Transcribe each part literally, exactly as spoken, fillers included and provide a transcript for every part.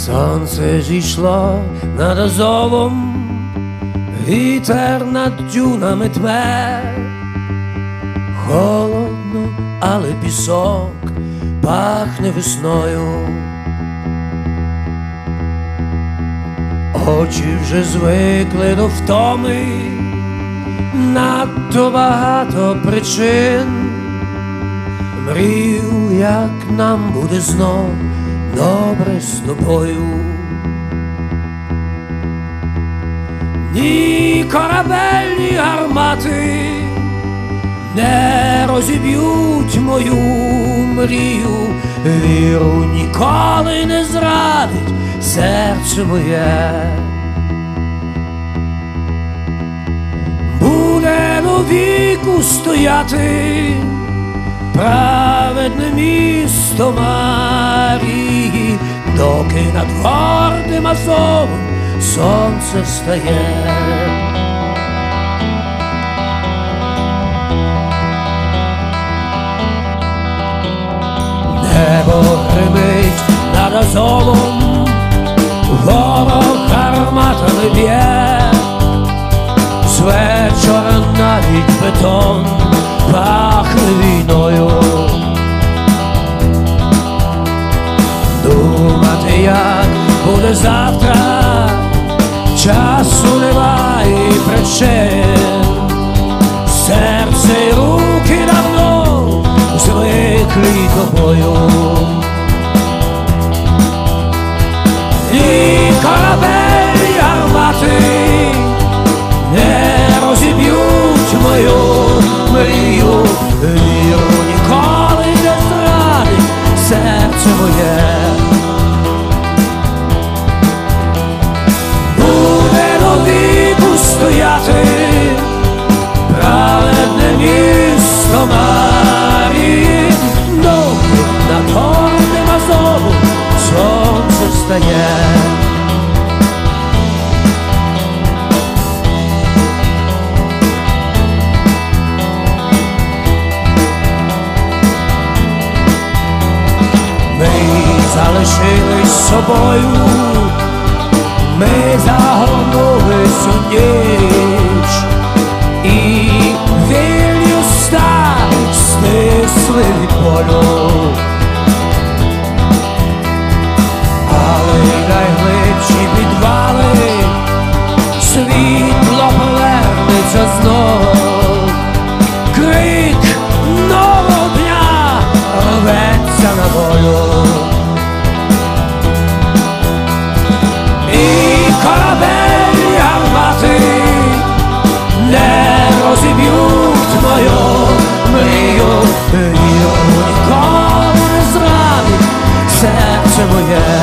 Сонце зійшло над Азовом, вітер над дюнами тме, холодно, але пісок пахне весною. Очі вже звикли до втоми, надто багато причин. Мрію, як нам буде знов добре з тобою. Ні корабельні гармати не розіб'ють мою мрію. Віру ніколи не зрадить серце моє. Буде довіку стояти праведне місто Марії, доки над гордим Азовом сонце встає. Небо гримить над Азовом, ворог гарматами б'є. З вечора навіть бетон пахне війною. Думати, як буде завтра, часу немає і причин. Серце й руки давно звиклі тобою. І корабель гармати не розіб'ють мою мрію. Віру ніколи не зрадить серце моє. Буде довіку стояти праведне місто Марії, доки над гордим Азовом сонце встає. Залишились собою, ми загорнулись у ніч, і вільні уста стисли від болю. Але й найглибші підвали світло повернеться знов. Крик нового дня рветься на волю. Корабель гармати не розіб'ють мою мрію. Віру ніколи не зрадить серце моє.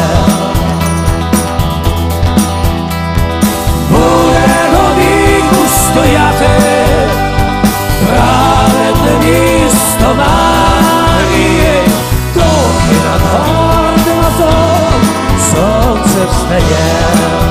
Буде довіку стояти праведне місто Марії, доки над гордим Азовом сонце встає.